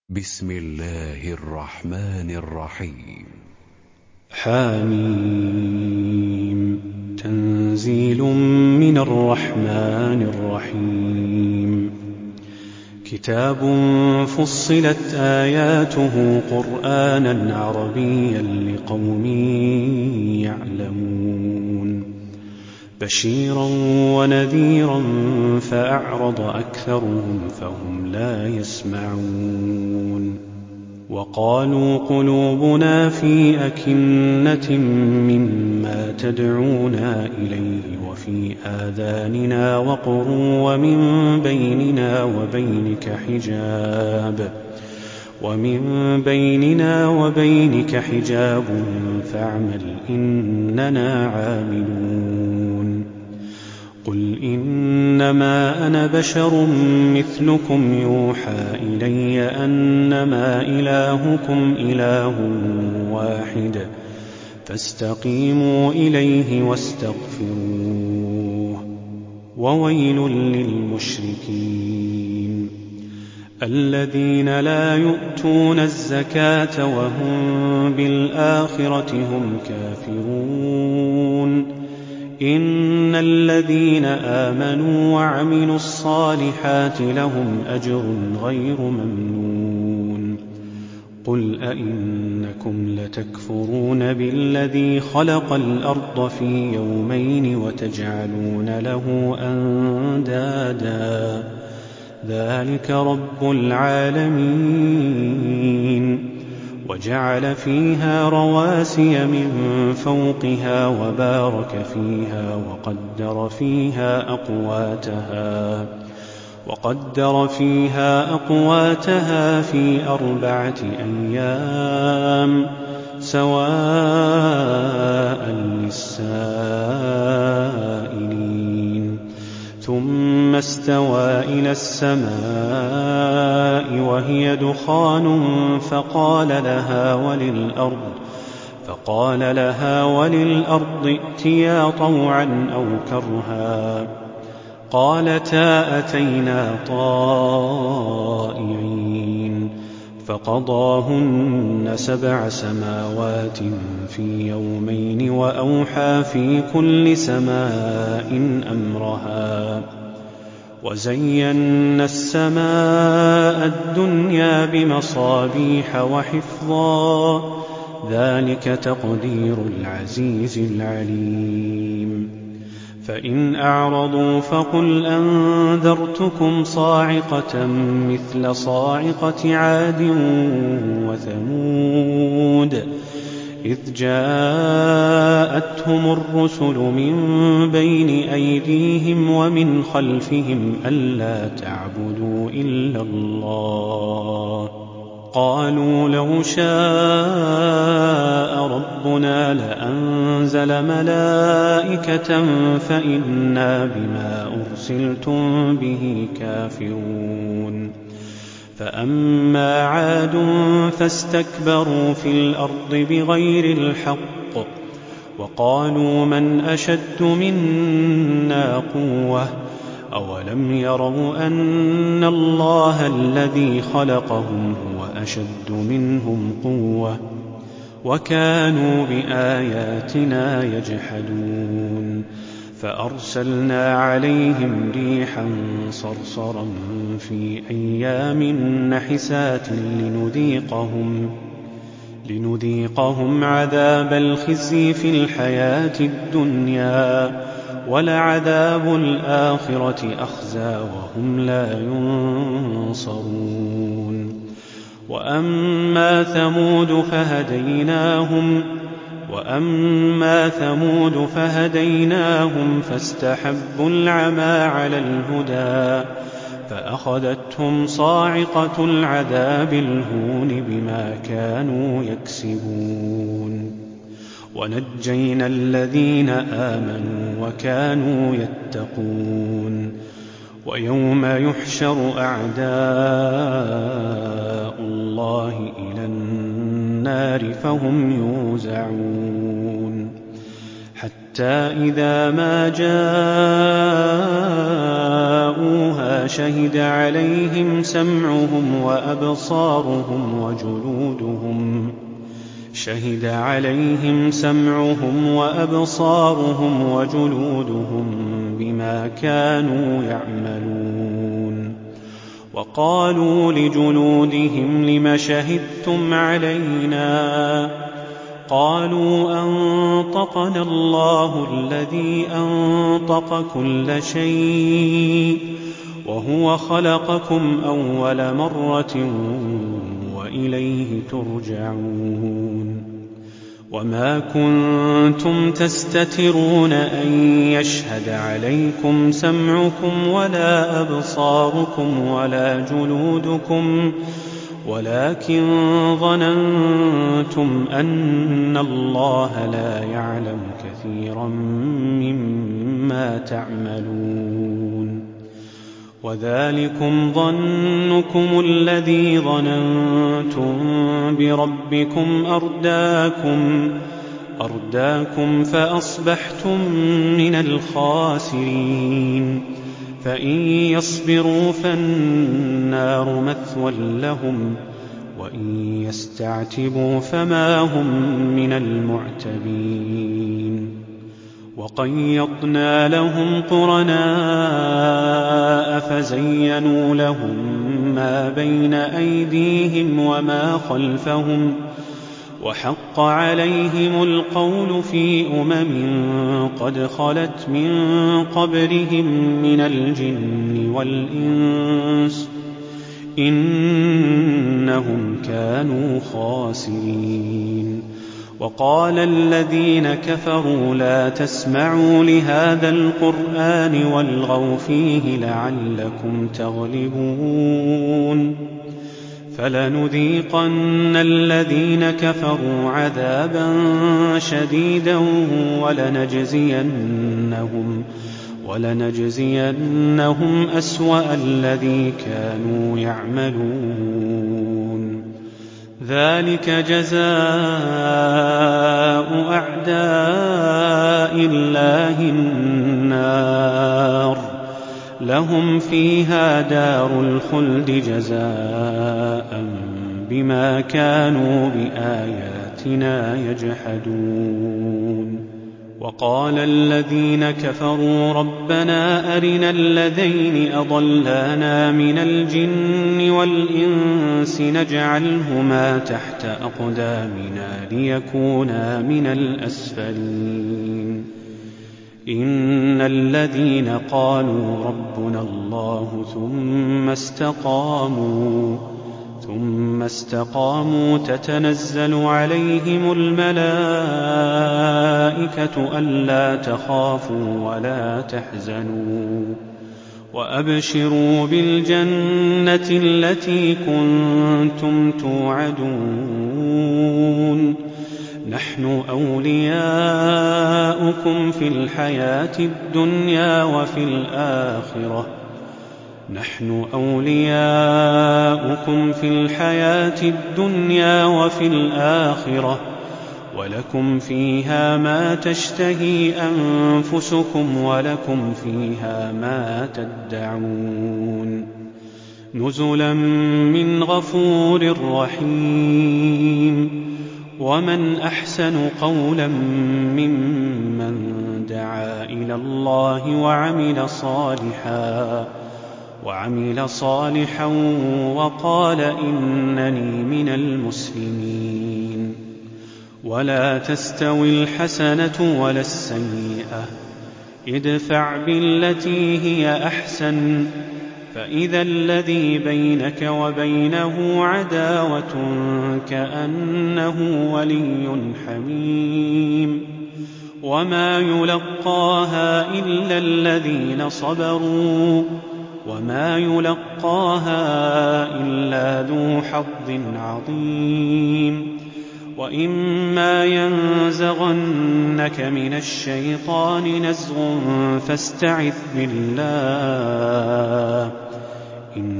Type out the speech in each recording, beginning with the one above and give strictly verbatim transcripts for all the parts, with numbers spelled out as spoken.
بسم الله الرحمن الرحيم. حميم. تنزيل من الرحمن الرحيم. كتاب فصلت آياته قرآنا عربيا لقوم يعلمون بشيرا ونذيرا فأعرض أكثرهم فهم لا يسمعون وقالوا قلوبنا في أكنة مما تدعونا إليه وفي آذاننا وقر ومن بيننا وبينك حجاب ومن بيننا وبينك حجاب فاعمل إننا عاملون قل إنما أنا بشر مثلكم يوحى إلي أنما إلهكم إله واحد فاستقيموا إليه واستغفروه وويل للمشركين الذين لا يؤتون الزكاة وهم بالآخرة هم كافرون إن الذين آمنوا وعملوا الصالحات لهم أجر غير ممنون قل أئنكم لتكفرون بالذي خلق الأرض في يومين وتجعلون له أندادا ذلك رب العالمين وجعل فيها رواسي من فوقها وبارك فيها وقدر فيها أقواتها وقدر فيها أقواتها في أربعة أيام سواء للسائلين ثم استوى إلى السماء وهي دخان فقال لها وللأرض فقال لها وللأرض ائتيا طوعا أو كرها قالتا أتينا طائعين فقضاهن سبع سماوات في يومين وأوحى في كل سماء أمرها وزينا السماء الدنيا بمصابيح وحفظا ذلك تقدير العزيز العليم فإن أعرضوا فقل أنذرتكم صاعقة مثل صاعقة عاد وثمود إذ جاءتهم الرسل من بين أيديهم ومن خلفهم ألا تعبدوا إلا الله قالوا لو شاء ربنا لأنزل ملائكة فإنا بما أرسلتم به كافرون فأما عاد فاستكبروا في الأرض بغير الحق وقالوا من أشد منا قوة أولم يروا أن الله الذي خلقهم هو أشد منهم قوة وكانوا بآياتنا يجحدون فأرسلنا عليهم ريحا صرصرا في أيام نحسات لنذيقهم لنذيقهم عذاب الخزي في الحياة الدنيا ولعذاب الآخرة أخزى وهم لا ينصرون وأما ثمود فهديناهم وأما ثمود فهديناهم فاستحبوا العمى على الهدى فأخذتهم صاعقة العذاب الهون بما كانوا يكسبون ونجينا الذين آمنوا وكانوا يتقون ويوم يحشر أعداء الله إلى النار فهم يوزعون حتى حتى إذا ما جاءوها شهد عليهم سمعهم وأبصارهم وجلودهم شهد عليهم سمعهم وأبصارهم وجلودهم بما كانوا يعملون. وقالوا لجلودهم لم شهدتم علينا؟ قالوا أنطقنا الله الذي أنطق كل شيء وهو خلقكم أول مرة وإليه ترجعون. وما كنتم تستترون أن يشهد عليكم سمعكم ولا أبصاركم ولا جلودكم ولكن ظننتم أن الله لا يعلم كثيرا مما تعملون. وذلكم ظنكم الذي ظننتم بربكم أرداكم أرداكم فأصبحتم من الخاسرين. فإن يصبروا فالنار مثوى لهم وإن يستعتبوا فما هم من المعتبين. وقيضنا لهم قرناء فزينوا لهم ما بين أيديهم وما خلفهم وحق عليهم القول في أمم قد خلت من قبلهم من الجن والإنس إنهم كانوا خاسرين. وقال الذين كفروا لا تسمعوا لهذا القرآن والغوا فيه لعلكم تغلبون. فلنذيقن الذين كفروا عذابا شديدا ولنجزينهم, ولنجزينهم أسوأ الذي كانوا يعملون. ذلك جزاء أعداء الله النار لهم فيها دار الخلد جزاء بما كانوا بآياتنا يجحدون. وقال الذين كفروا ربنا أرنا الذين أضلانا من الجن والإنس نجعلهما تحت أقدامنا ليكونا من الأسفلين. إن الذين قالوا ربنا الله ثم استقاموا ثم استقاموا تتنزل عليهم الملائكة ألا تخافوا ولا تحزنوا وأبشروا بالجنة التي كنتم توعدون. نحن أولياؤكم في الحياة الدنيا وفي الآخرة نحن أولياؤكم في الحياة الدنيا وفي الآخرة ولكم فيها ما تشتهي أنفسكم ولكم فيها ما تدعون. نزلا من غفور رحيم. ومن أحسن قولا ممن دعا إلى الله وعمل صالحا وعمل صالحا وقال إنني من المسلمين. ولا تستوي الحسنة ولا السيئة ادفع بالتي هي أحسن فإذا الذي بينك وبينه عداوة كأنه ولي حميم. وما يلقاها إلا الذين صبروا وما يلقاها إلا ذو حظ عظيم. وإما ينزغنك من الشيطان نزغ فاستعذ بالله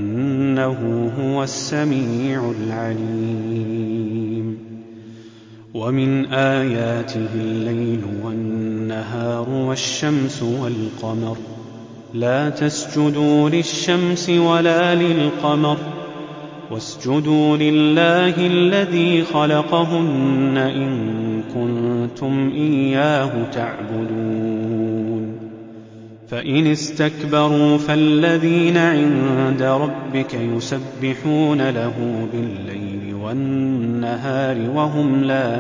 إنه هو السميع العليم. ومن آياته الليل والنهار والشمس والقمر لا تسجدوا للشمس ولا للقمر واسجدوا لله الذي خلقهن إن كنتم إياه تعبدون فإن استكبروا فالذين عند ربك يسبحون له بالليل والنهار وهم لا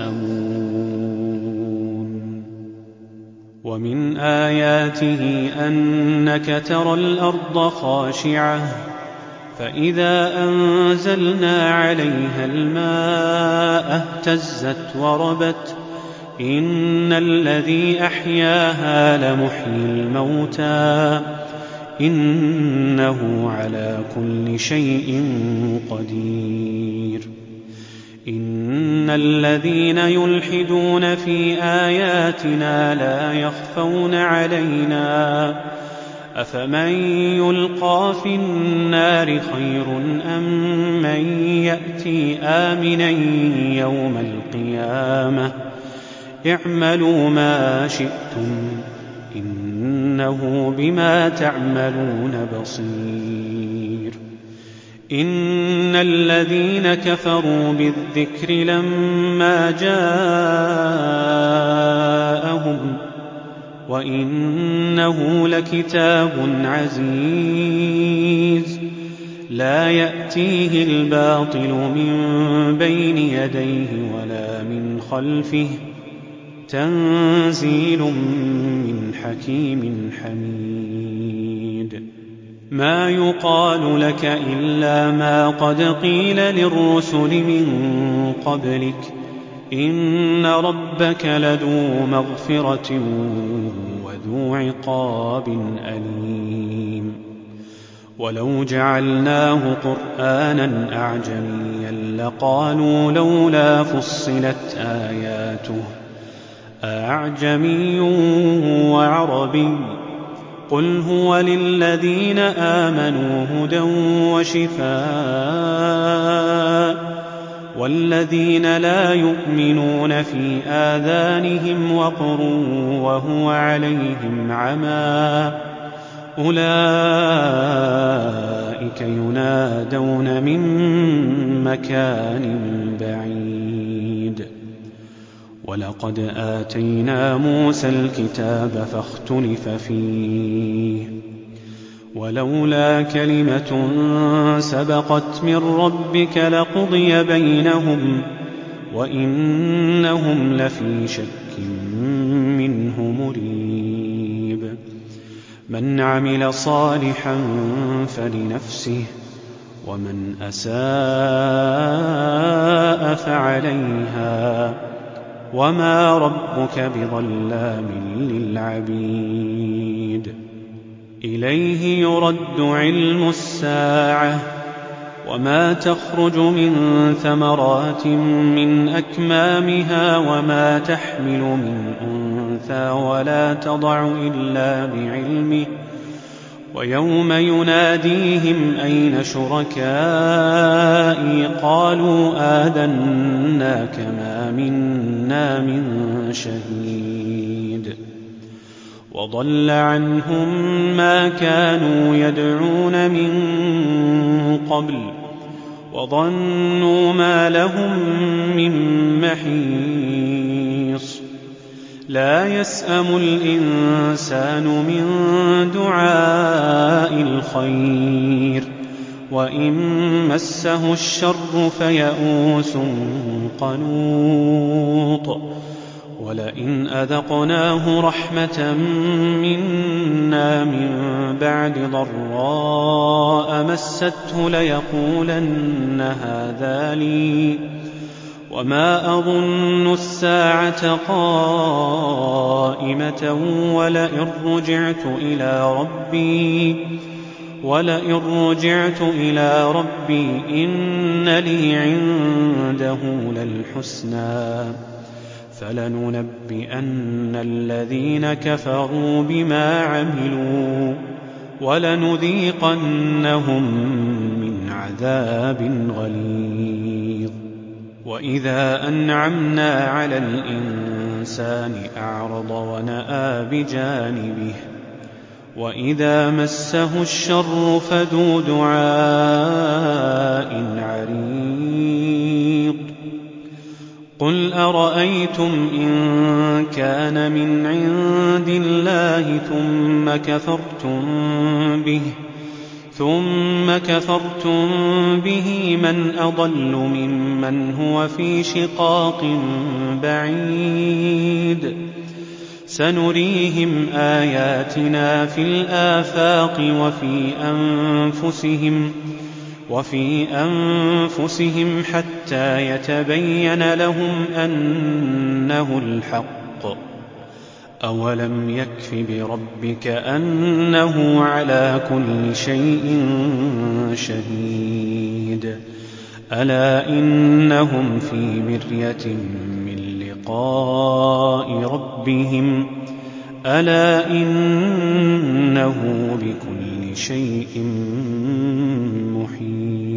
يسأمون ومن آياته أنك ترى الأرض خاشعة فإذا أنزلنا عليها الماء اهتزت وربت إن الذي أحياها لمحيي الموتى إنه على كل شيء قدير إن الذين يلحدون في آياتنا لا يخفون علينا أفمن يلقى في النار خير أم من يأتي آمنا يوم القيامة اعملوا ما شئتم إنه بما تعملون بصير إن الذين كفروا بالذكر لما جاءهم وإنه لكتاب عزيز لا يأتيه الباطل من بين يديه ولا من خلفه تنزيل من حكيم حميد ما يقال لك إلا ما قد قيل للرسل من قبلك إن ربك لذو مغفرة وذو عقاب أليم ولو جعلناه قرآنا أعجميا لقالوا لولا فصلت آياته أعجمي وعربي قل هو للذين آمنوا هدى وشفاء والذين لا يؤمنون في آذانهم وقر وهو عليهم عمى أولئك ينادون من مكان بعيد ولقد آتينا موسى الكتاب فاختلف فيه ولولا كلمة سبقت من ربك لقضي بينهم وإنهم لفي شك منه مريب من عمل صالحا فلنفسه ومن أساء فعليها وما ربك بظلام للعبيد إليه يرد علم الساعة وما تخرج من ثمرات من أكمامها وما تحمل من أنثى ولا تضع إلا بعلمه ويوم يناديهم أين شركائي قالوا آذناك ما منا من شهيد وضل عنهم ما كانوا يدعون من قبل وظنوا ما لهم من محيص لا يسأم الإنسان من دعاء الخير وإن مسه الشر فيئوس قنوط ولئن أذقناه رحمة منا من بعد ضراء مسته ليقولن هذا لي وما أظن الساعة قائمة ولئن رجعت إلى ربي ولئن رجعت إلى ربي إن لي عنده للحسنى فلننبئن الذين كفروا بما عملوا ولنذيقنهم من عذاب غليظ وإذا أنعمنا على الإنسان أعرض ونأى بجانبه وإذا مسه الشر فذو دعاء عريض قل أرأيتم إن كان من عند الله ثم كفرتم به ثم كفرتم به من أضل ممن هو في شقاق بعيد سنريهم آياتنا في الآفاق وفي أنفسهم وفي أنفسهم حتى يتبين لهم أنه الحق أولم يكف بربك أنه على كل شيء شهيد ألا إنهم في مرية من لقاء ربهم ألا إنه بكل شيء محيط